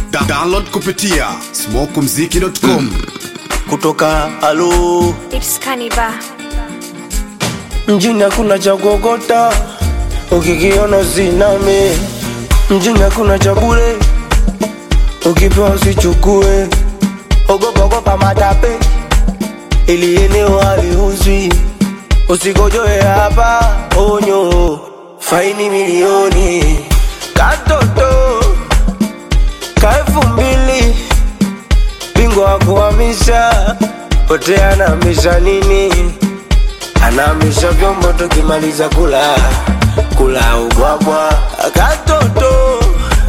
Download kupitia smokumziki.com. Kutoka alo It's Kaniba. mjini hakuna cha kuokota, ukikiona usiname. Mjini hakuna cha bure, ukipewa usichukue. Ogopa matape, ili eneo haliuzwi. Usikojoe hapa, onyo, faini milioni. Katoto ka2000, bingwa wa kuhamisha, pote anahamisha nini? Anahamisha vyombo tukimaliza kula ubwabwa. Katoto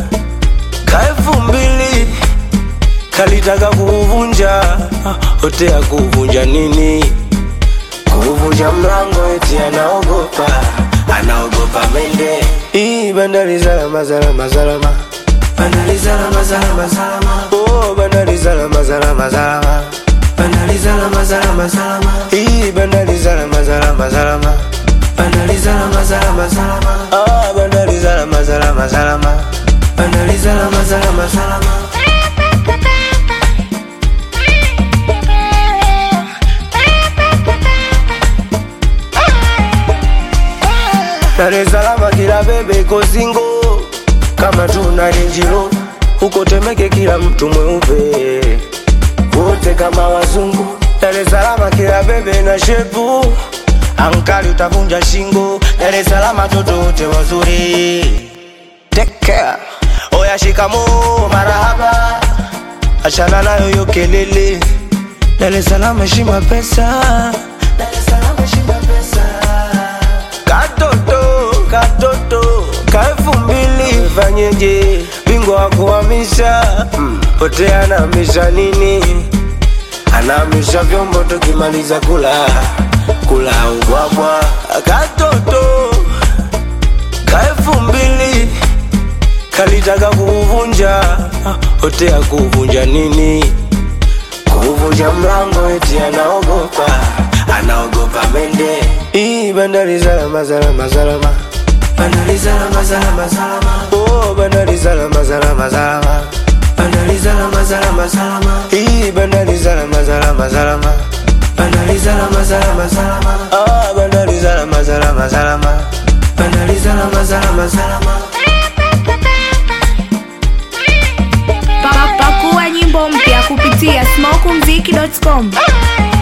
ka2000, kalitaka kuvunja, pote ya kuvunja nini? Kuvunja mlango eti anaogopa mende. Hii bandari salama salama salama, bandari salama salama salama. Oh bandari salama salama salama, bandari salama salama salama. Hii bandari salama salama salama, bandari salama salama salama. Ah bandari salama salama salama, bandari salama salama salama. Dar es Salaam kila bebe iko singo, kama tuna Range huko Temeke kila mtu mweupe, wote kama wazungu. Dar es Salaam kila bebe na shepu, ankali utavunja shingo. Dar es Salaam toto wote wazuri, take care. Oya shikamoo marahaba, achana nayo hiyo kelele. Dar es Salaam heshima pesa, Dar es Salaam heshima pesa. Katoto ka2000, fanyeje? Bingwa wa kuhamisha, pote anahamisha nini? Anahamisha vyombo tukimaliza kula ubwabwa. Katoto ka2000, kalitaka kuvunja, pote ya kuvunja nini? Kuvunja mlango eti anaogopa mende. Hii bandari salama salama salama, bandari salama salama salama. Oh bandari salama salama salama, bandari salama salama salama. Hii bandari salama salama salama, bandari salama salama salama. Ah bandari salama salama salama, bandari salama salama salama. Pakua nyimbo mpya kupitia smokumziki.com.